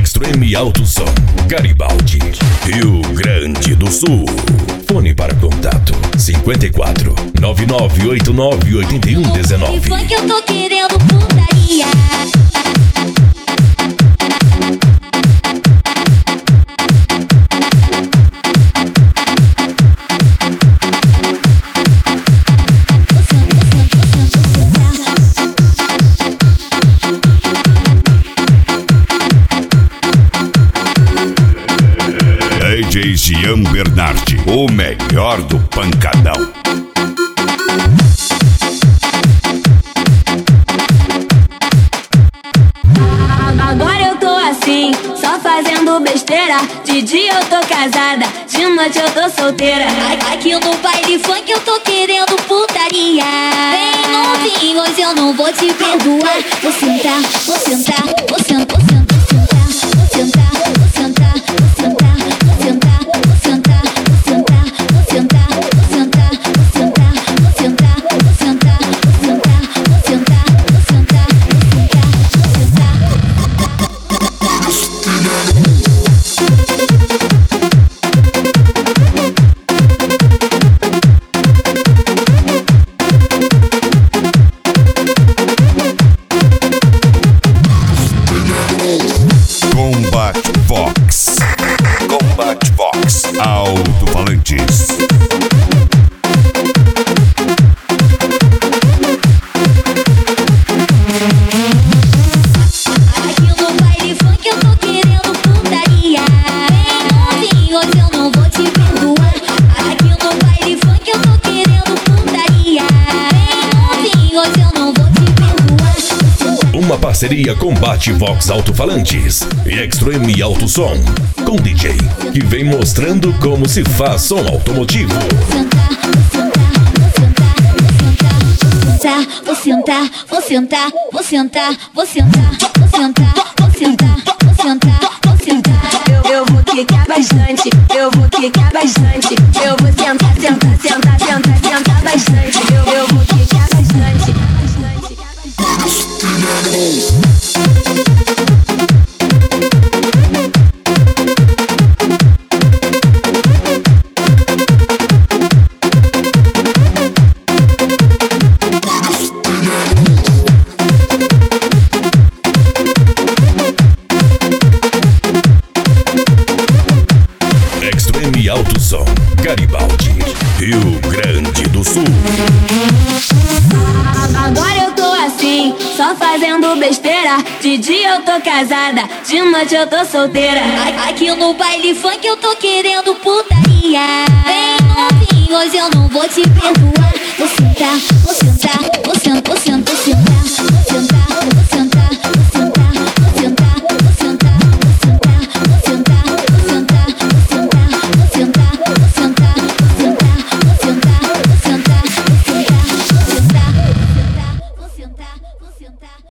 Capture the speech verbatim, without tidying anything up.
Extreme Alto Som, Garibaldi, Rio Grande do Sul. Fone para contato cinquenta e quatro, nove nove oito nove, oito um um nove. Funk eu tô querendo putaria. D J Gian Bernardi, o melhor do pancadão. Agora eu tô assim, só fazendo besteira. De dia eu tô casada, de noite eu tô solteira. Aqui no baile funk eu tô querendo putaria. Vem novinho, hoje eu não vou te perdoar. Vou sentar, vou sentar, vou sentar, vou sentar, vou sentar, vou sentar, vou sentar, vou sentar, vou sentar, vou sentar, vou sentar, vou sentar, vou sentar, vou sentar, vou sentar, vou sentar, vou sentar, vou sentar, vou Combat Vox, Combat Vox, alto-falantes. Aqui no baile funk eu tô querendo putaria. Vem novinho, hoje eu não vou te perdoar. Aqui no baile funk eu tô querendo putaria. Vem novinho, hoje eu não vou te perdoar. Uma parceria Combat Vox Alto-Falantes e Extreme Alto Som, com D J que vem mostrando como se faz som automotivo. Vou sentar, vou sentar, vou sentar, vou sentar, vou sentar, vou sentar, vou sentar, vou sentar. Eu, eu vou quicar bastante, eu vou quicar bastante. Eu vou sentar, sentar, sentar, sentar, sentar bastante. Eu, eu vou quicar bastante, bastante, bastante. Extreme Alto Som, Garibaldi, Rio Grande do Sul. Agora eu tô assim, só fazendo besteira. De dia eu tô casada, de noite eu tô solteira. Aqui no baile funk eu tô querendo putaria. Vem novinho, hoje eu não vou te perdoar.